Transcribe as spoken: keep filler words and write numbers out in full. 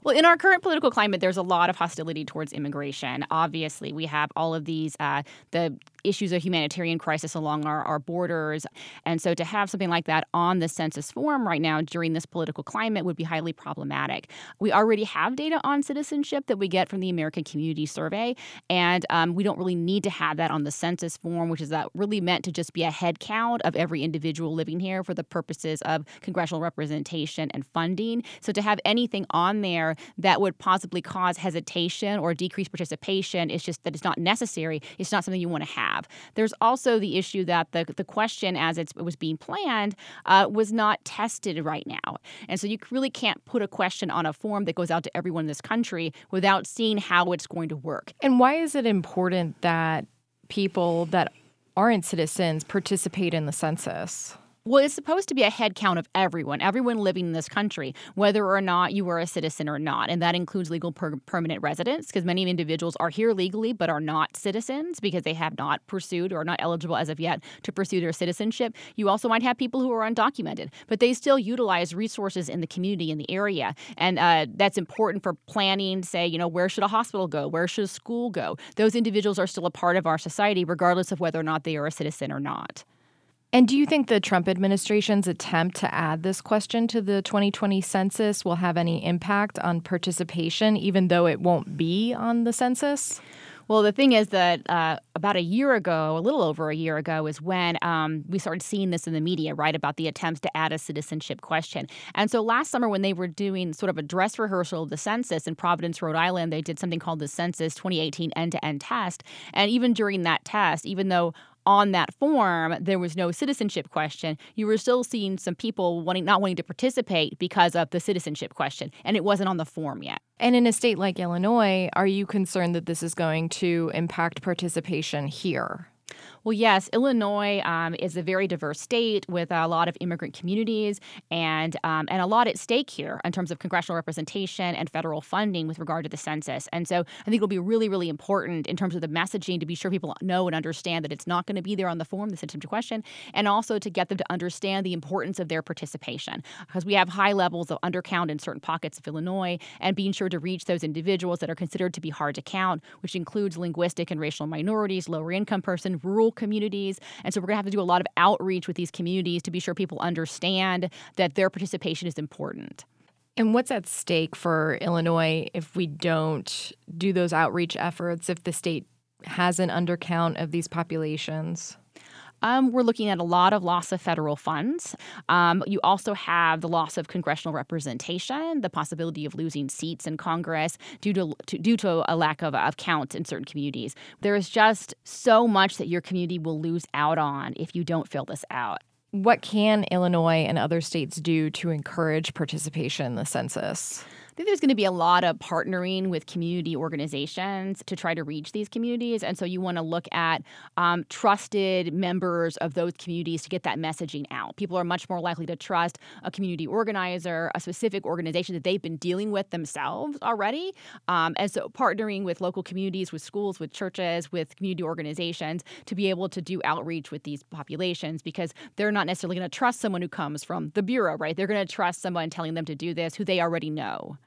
Well, in our current political climate, there's a lot of hostility towards immigration. Obviously, we have all of these, uh, the issues of humanitarian crisis along our, our borders. And so to have something like that on the census form right now during this political climate would be highly problematic. We already have data on citizenship that we get from the American Community Survey, and um, we don't really need to have that on the census form, which is that really meant to just be a head count of every individual living here for the purposes of congressional representation and funding. So to have anything on there that would possibly cause hesitation or decrease participation, it's just that it's not necessary. It's not something you want to have. There's also the issue that the, the question as it's, it was being planned uh, was not tested right now. And so you really can't put a question on a form that goes out to everyone in this country without seeing how it's going to work. And why is it important that people that aren't citizens participate in the census? Well, it's supposed to be a head count of everyone, everyone living in this country, whether or not you are a citizen or not. And that includes legal per- permanent residents, because many individuals are here legally but are not citizens because they have not pursued or are not eligible as of yet to pursue their citizenship. You also might have people who are undocumented, but they still utilize resources in the community, in the area. And uh, that's important for planning, say, you know, where should a hospital go? Where should a school go? Those individuals are still a part of our society, regardless of whether or not they are a citizen or not. And do you think the Trump administration's attempt to add this question to the twenty twenty census will have any impact on participation, even though it won't be on the census? Well, the thing is that uh, about a year ago, a little over a year ago, is when um, we started seeing this in the media, right, about the attempts to add a citizenship question. And so last summer when they were doing sort of a dress rehearsal of the census in Providence, Rhode Island, they did something called the Census twenty eighteen End-to-End Test. And even during that test, even though on that form there was no citizenship question, you were still seeing some people wanting not wanting to participate because of the citizenship question, and it wasn't on the form yet. And in a state like Illinois, are you concerned that this is going to impact participation here? Well, yes, Illinois um, is a very diverse state with a lot of immigrant communities and um, and a lot at stake here in terms of congressional representation and federal funding with regard to the census. And so I think it'll be really, really important in terms of the messaging to be sure people know and understand that it's not going to be there on the form, the citizenship question, and also to get them to understand the importance of their participation. Because we have high levels of undercount in certain pockets of Illinois, and being sure to reach those individuals that are considered to be hard to count, which includes linguistic and racial minorities, lower income person, rural communities. And so we're going to have to do a lot of outreach with these communities to be sure people understand that their participation is important. And what's at stake for Illinois if we don't do those outreach efforts, if the state has an undercount of these populations? Um, we're looking at a lot of loss of federal funds. Um, you also have the loss of congressional representation, the possibility of losing seats in Congress due to, to due to a lack of, of count in certain communities. There is just so much that your community will lose out on if you don't fill this out. What can Illinois and other states do to encourage participation in the census? I think there's going to be a lot of partnering with community organizations to try to reach these communities. And so you want to look at um, trusted members of those communities to get that messaging out. People are much more likely to trust a community organizer, a specific organization that they've been dealing with themselves already. Um, and so partnering with local communities, with schools, with churches, with community organizations to be able to do outreach with these populations, because they're not necessarily going to trust someone who comes from the Bureau, right? They're going to trust someone telling them to do this who they already know.